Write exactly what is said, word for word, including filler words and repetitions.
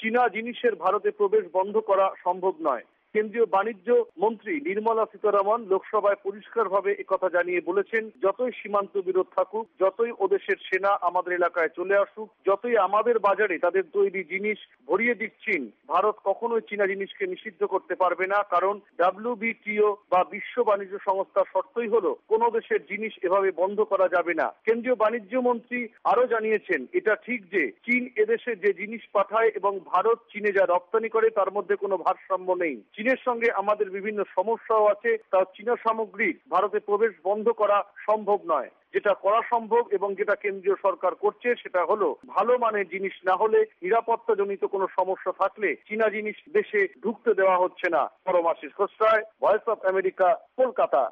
চীনা জিনিসের ভারতে প্রবেশ বন্ধ করা সম্ভব নয়। কেন্দ্রীয় বাণিজ্য মন্ত্রী নির্মলা সীতারামন লোকসভায় পরিষ্কারভাবে একথা জানিয়ে বলেছেন, যতই সীমান্ত বিরোধ থাকুক, যতই ওদেশের সেনা আমাদের এলাকায় চলে আসুক, যতই আমাদের বাজারে তাদের তৈরি জিনিস ভরিয়ে দিচ্ছেন, ভারত কখনোই চীনা জিনিসকে নিষিদ্ধ করতে পারবে না। কারণ ডাব্লিউবিটিও বা বিশ্ব বাণিজ্য সংস্থার শর্তই হলো কোন দেশের জিনিস এভাবে বন্ধ করা যাবে না। কেন্দ্রীয় বাণিজ্য মন্ত্রী আরো জানিয়েছেন, এটা ঠিক যে চীন এদেশে যে জিনিস পাঠায় এবং ভারত চীনে যা রপ্তানি করে তার মধ্যে কোনো ভারসাম্য নেই। চীনের সঙ্গে আমাদের বিভিন্ন সমস্যাও আছে, তাও চীনা সামগ্রী ভারতে প্রবেশ বন্ধ করা সম্ভব নয়। যেটা করা সম্ভব এবং যেটা কেন্দ্রীয় সরকার করছে সেটা হলো ভালো মানের জিনিস না হলে, নিরাপত্তাজনিত কোনো সমস্যা থাকলে চীনা জিনিস দেশে ঢুকতে দেওয়া হচ্ছে না। Paramashis Khosray, voice of America, Kolkata.